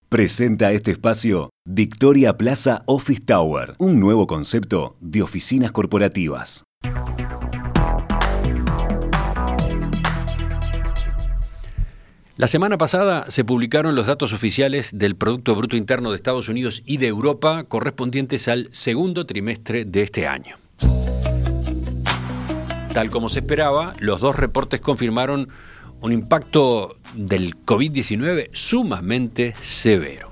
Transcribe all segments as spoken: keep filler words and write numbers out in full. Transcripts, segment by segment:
Presenta este espacio Victoria Plaza Office Tower, un nuevo concepto de oficinas corporativas. La semana pasada se publicaron los datos oficiales del Producto Bruto Interno de Estados Unidos y de Europa correspondientes al segundo trimestre de este año. Tal como se esperaba, los dos reportes confirmaron un impacto del COVID diecinueve sumamente severo.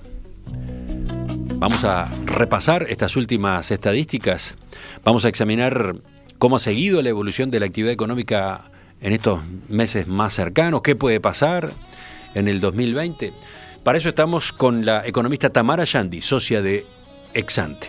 Vamos a repasar estas últimas estadísticas. Vamos a examinar cómo ha seguido la evolución de la actividad económica en estos meses más cercanos, qué puede pasar en el dos mil veinte. Para eso estamos con la economista Tamara Yandi, socia de Exante.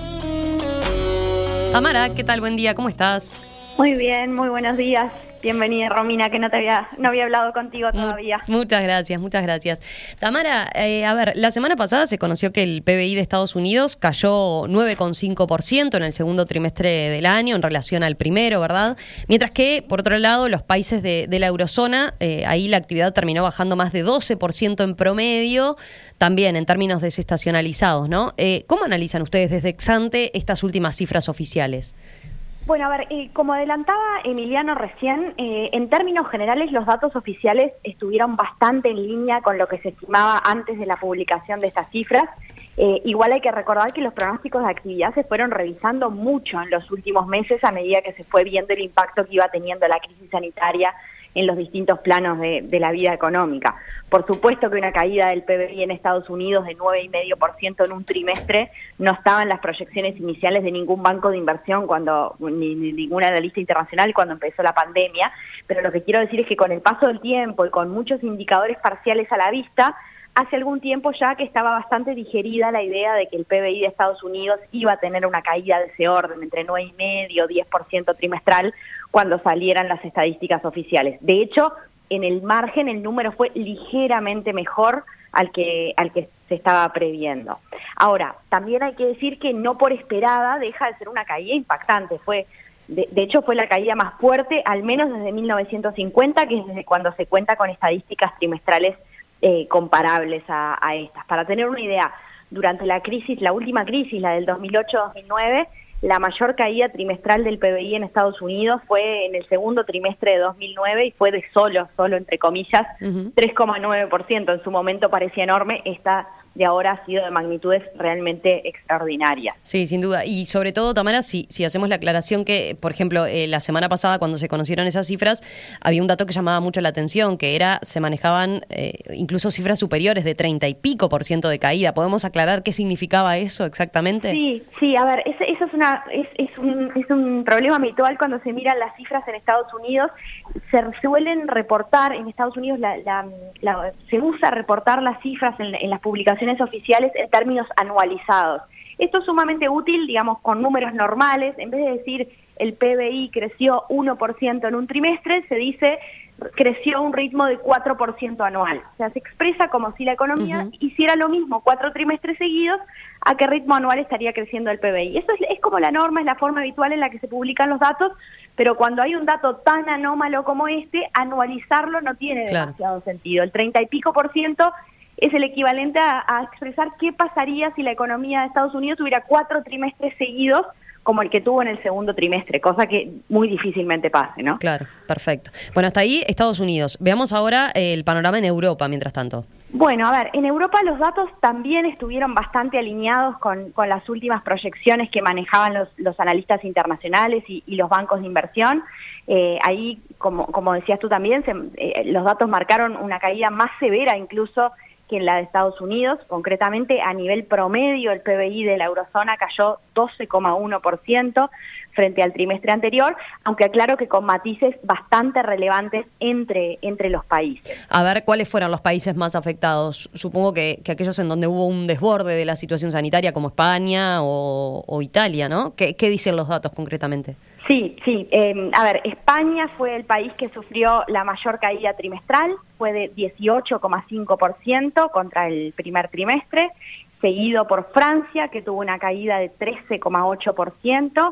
Tamara, ¿qué tal? Buen día, ¿cómo estás? Muy bien, muy buenos días. Bienvenida, Romina, que no te había, no había hablado contigo todavía. Muchas gracias, muchas gracias. Tamara, eh, a ver, la semana pasada se conoció que el P B I de Estados Unidos cayó nueve coma cinco por ciento en el segundo trimestre del año en relación al primero, ¿verdad? Mientras que, por otro lado, los países de, de la eurozona, eh, ahí la actividad terminó bajando más de doce por ciento en promedio, también en términos desestacionalizados, ¿no? Eh, ¿Cómo analizan ustedes desde Exante estas últimas cifras oficiales? Bueno, a ver, eh, como adelantaba Emiliano recién, eh, en términos generales los datos oficiales estuvieron bastante en línea con lo que se estimaba antes de la publicación de estas cifras. Eh, igual hay que recordar que los pronósticos de actividad se fueron revisando mucho en los últimos meses a medida que se fue viendo el impacto que iba teniendo la crisis sanitaria en los distintos planos de, de la vida económica. Por supuesto que una caída del P B I en Estados Unidos de nueve coma cinco por ciento en un trimestre no estaba en las proyecciones iniciales de ningún banco de inversión cuando ni, ni ningún analista internacional cuando empezó la pandemia, pero lo que quiero decir es que con el paso del tiempo y con muchos indicadores parciales a la vista, hace algún tiempo ya que estaba bastante digerida la idea de que el P B I de Estados Unidos iba a tener una caída de ese orden, entre nueve coma cinco y diez por ciento trimestral, cuando salieran las estadísticas oficiales. De hecho, en el margen el número fue ligeramente mejor al que, al que se estaba previendo. Ahora, también hay que decir que no por esperada deja de ser una caída impactante. Fue de, de hecho, fue la caída más fuerte, al menos desde mil novecientos cincuenta, que es desde cuando se cuenta con estadísticas trimestrales Eh, comparables a, a estas. Para tener una idea, durante la crisis, la última crisis, la del dos mil ocho dos mil nueve, la mayor caída trimestral del P B I en Estados Unidos fue en el segundo trimestre de dos mil nueve y fue de solo, solo entre comillas, uh-huh. tres coma nueve por ciento. En su momento parecía enorme, esta de ahora ha sido de magnitudes realmente extraordinarias. Sí, sin duda. Y sobre todo, Tamara, si, si hacemos la aclaración que, por ejemplo, eh, la semana pasada, cuando se conocieron esas cifras, había un dato que llamaba mucho la atención, que era, se manejaban eh, incluso cifras superiores de treinta y pico por ciento de caída. ¿Podemos aclarar qué significaba eso exactamente? Sí, sí, a ver, ese, eso es, una, es, es, un, es un problema habitual cuando se miran las cifras en Estados Unidos. Se suelen reportar, en Estados Unidos la, la, la, se usa reportar las cifras en, en las publicaciones oficiales en términos anualizados. Esto es sumamente útil, digamos, con números normales. En vez de decir el P B I creció uno por ciento en un trimestre, se dice creció a un ritmo de cuatro por ciento anual. O sea, se expresa como si la economía uh-huh. hiciera lo mismo cuatro trimestres seguidos, a qué ritmo anual estaría creciendo el P B I. Eso es, es como la norma, es la forma habitual en la que se publican los datos, pero cuando hay un dato tan anómalo como este, anualizarlo no tiene claro. demasiado sentido. El treinta y pico por ciento es el equivalente a, a expresar qué pasaría si la economía de Estados Unidos tuviera cuatro trimestres seguidos como el que tuvo en el segundo trimestre, cosa que muy difícilmente pase, ¿no? Claro, perfecto. Bueno, hasta ahí Estados Unidos. Veamos ahora el panorama en Europa, mientras tanto. Bueno, a ver, en Europa los datos también estuvieron bastante alineados con, con las últimas proyecciones que manejaban los, los analistas internacionales y, y los bancos de inversión. Eh, ahí, como, como decías tú también, se, eh, los datos marcaron una caída más severa incluso que en la de Estados Unidos. Concretamente, a nivel promedio, el P B I de la eurozona cayó doce coma uno por ciento frente al trimestre anterior, aunque aclaro que con matices bastante relevantes entre, entre los países. A ver, ¿cuáles fueron los países más afectados? Supongo que, que aquellos en donde hubo un desborde de la situación sanitaria, como España o, o Italia, ¿no? ¿Qué, qué dicen los datos concretamente? Sí, sí. Eh, a ver, España fue el país que sufrió la mayor caída trimestral, fue de dieciocho coma cinco por ciento contra el primer trimestre, seguido por Francia, que tuvo una caída de trece coma ocho por ciento,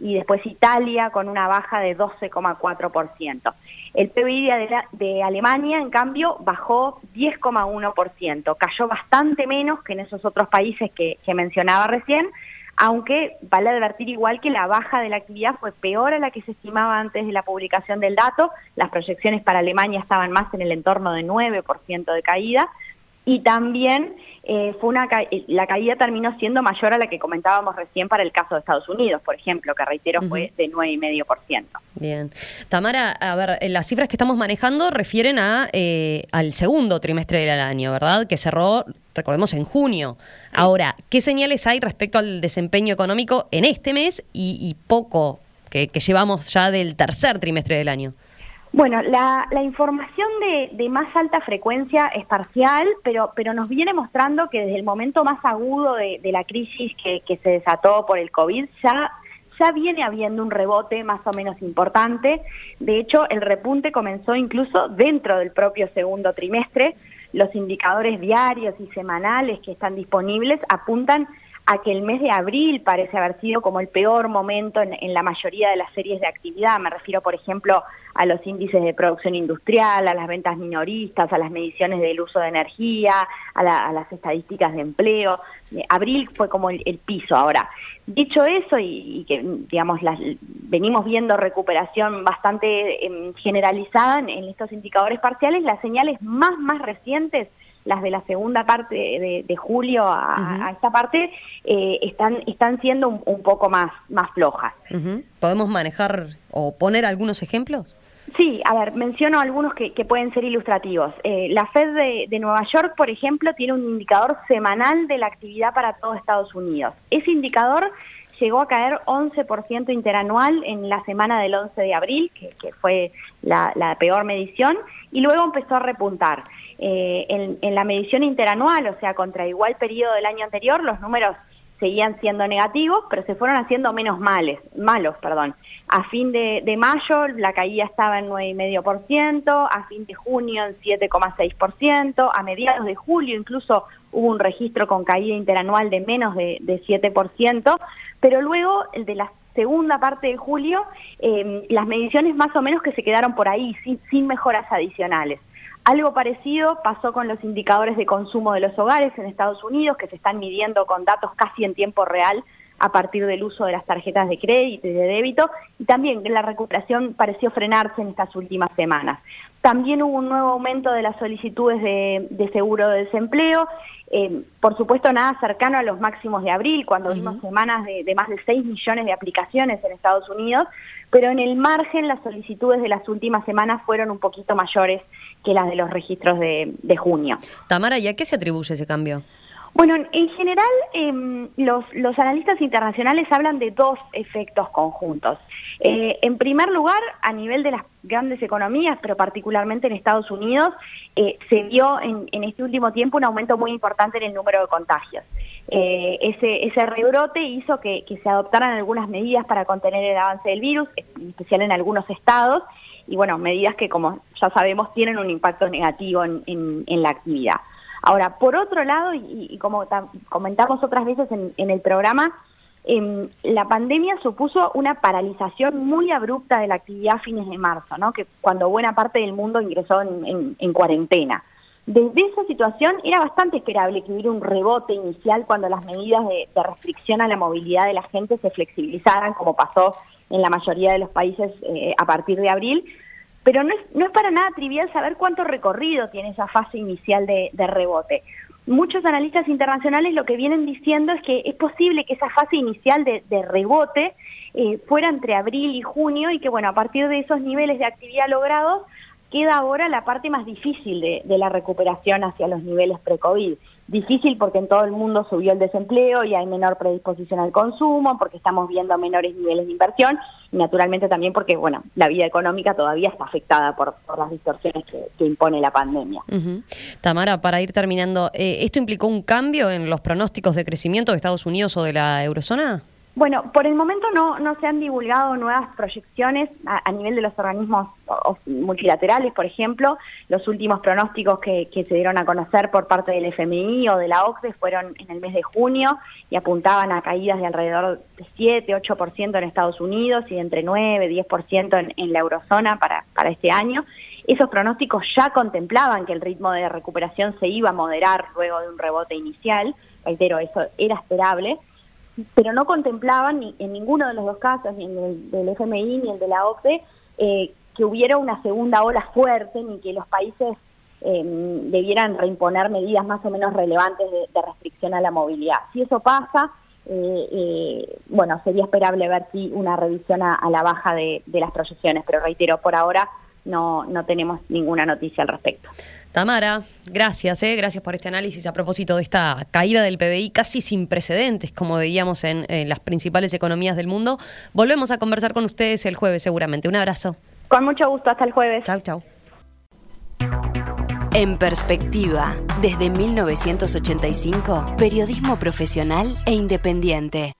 y después Italia con una baja de doce coma cuatro por ciento. El P B I de, la, de Alemania, en cambio, bajó diez coma uno por ciento, cayó bastante menos que en esos otros países que, que mencionaba recién, aunque vale advertir igual que la baja de la actividad fue peor a la que se estimaba antes de la publicación del dato. Las proyecciones para Alemania estaban más en el entorno de nueve por ciento de caída, y también eh, fue una ca la caída terminó siendo mayor a la que comentábamos recién para el caso de Estados Unidos, por ejemplo, que reitero fue de nueve coma cinco por ciento. Bien. Tamara, a ver, las cifras que estamos manejando refieren a eh, al segundo trimestre del año, ¿verdad? Que cerró, recordemos, en junio. Ahora, ¿qué señales hay respecto al desempeño económico en este mes y, y poco que, que llevamos ya del tercer trimestre del año? Bueno, la, la información de, de más alta frecuencia es parcial, pero, pero nos viene mostrando que desde el momento más agudo de, de la crisis que, que se desató por el COVID, ya, ya viene habiendo un rebote más o menos importante. De hecho, el repunte comenzó incluso dentro del propio segundo trimestre. Los indicadores diarios y semanales que están disponibles apuntan a que el mes de abril parece haber sido como el peor momento en, en la mayoría de las series de actividad. Me refiero, por ejemplo, a los índices de producción industrial, a las ventas minoristas, a las mediciones del uso de energía, a, la, a las estadísticas de empleo. Eh, abril fue como el, el piso. Ahora, dicho eso, y, y que digamos las, venimos viendo recuperación bastante eh, generalizada en, en estos indicadores parciales, las señales más, más recientes, las de la segunda parte de, de julio a, uh-huh. a esta parte, eh, están, están siendo un, un poco más, más flojas. Uh-huh. ¿Podemos manejar o poner algunos ejemplos? Sí, a ver, menciono algunos que, que pueden ser ilustrativos. Eh, la Fed de, de Nueva York, por ejemplo, tiene un indicador semanal de la actividad para todo Estados Unidos. Ese indicador llegó a caer once por ciento interanual en la semana del once de abril, que, que fue la, la peor medición, y luego empezó a repuntar. Eh, en, en la medición interanual, o sea, contra igual periodo del año anterior, los números seguían siendo negativos, pero se fueron haciendo menos males, malos. Perdón. A fin de, de mayo la caída estaba en nueve coma cinco por ciento, a fin de junio en siete coma seis por ciento, a mediados de julio incluso hubo un registro con caída interanual de menos de, de siete por ciento, pero luego el de la segunda parte de julio, eh, las mediciones más o menos que se quedaron por ahí, sin, sin mejoras adicionales. Algo parecido pasó con los indicadores de consumo de los hogares en Estados Unidos, que se están midiendo con datos casi en tiempo real a partir del uso de las tarjetas de crédito y de débito, y también la recuperación pareció frenarse en estas últimas semanas. También hubo un nuevo aumento de las solicitudes de, de seguro de desempleo, eh, por supuesto nada cercano a los máximos de abril, cuando uh-huh. vimos semanas de, de más de seis millones de aplicaciones en Estados Unidos, pero en el margen las solicitudes de las últimas semanas fueron un poquito mayores que las de los registros de, de junio. Tamara, ¿y a qué se atribuye ese cambio? Bueno, en general eh, los, los analistas internacionales hablan de dos efectos conjuntos. Eh, en primer lugar, a nivel de las grandes economías, pero particularmente en Estados Unidos, eh, se vio en, en este último tiempo un aumento muy importante en el número de contagios. Eh, ese, ese rebrote hizo que, que se adoptaran algunas medidas para contener el avance del virus, en especial en algunos estados, y bueno, medidas que, como ya sabemos, tienen un impacto negativo en, en, en la actividad. Ahora, por otro lado, y, y como comentamos otras veces en, en el programa, eh, la pandemia supuso una paralización muy abrupta de la actividad a fines de marzo, ¿no? Que cuando buena parte del mundo ingresó en, en, en cuarentena. Desde esa situación era bastante esperable que hubiera un rebote inicial cuando las medidas de, de restricción a la movilidad de la gente se flexibilizaran, como pasó en la mayoría de los países eh, a partir de abril. Pero no es, no es para nada trivial saber cuánto recorrido tiene esa fase inicial de, de rebote. Muchos analistas internacionales lo que vienen diciendo es que es posible que esa fase inicial de, de rebote eh, fuera entre abril y junio y que, bueno, a partir de esos niveles de actividad logrados, queda ahora la parte más difícil de, de la recuperación hacia los niveles pre-COVID. Difícil porque en todo el mundo subió el desempleo y hay menor predisposición al consumo, porque estamos viendo menores niveles de inversión, y naturalmente también porque, bueno, la vida económica todavía está afectada por, por las distorsiones que, que impone la pandemia. Uh-huh. Tamara, para ir terminando, eh, ¿esto implicó un cambio en los pronósticos de crecimiento de Estados Unidos o de la eurozona? Bueno, por el momento no, no se han divulgado nuevas proyecciones a, a nivel de los organismos o, multilaterales, por ejemplo. Los últimos pronósticos que, que se dieron a conocer por parte del F M I o de la O C D E fueron en el mes de junio y apuntaban a caídas de alrededor de siete, ocho por ciento en Estados Unidos y entre nueve, diez por ciento en, en la eurozona para, para este año. Esos pronósticos ya contemplaban que el ritmo de recuperación se iba a moderar luego de un rebote inicial. Reitero, eso era esperable, pero no contemplaban ni en ninguno de los dos casos, ni en el del F M I ni el de la O C D E, eh, que hubiera una segunda ola fuerte, ni que los países eh, debieran reimponer medidas más o menos relevantes de, de restricción a la movilidad. Si eso pasa, eh, eh, bueno, sería esperable ver si una revisión a, a la baja de, de las proyecciones, pero reitero, por ahora no, no tenemos ninguna noticia al respecto. Tamara, gracias, eh, gracias por este análisis a propósito de esta caída del P B I casi sin precedentes, como veíamos en, en las principales economías del mundo. Volvemos a conversar con ustedes el jueves seguramente. Un abrazo. Con mucho gusto, hasta el jueves. Chau, chau. En Perspectiva, desde mil novecientos ochenta y cinco, periodismo profesional e independiente.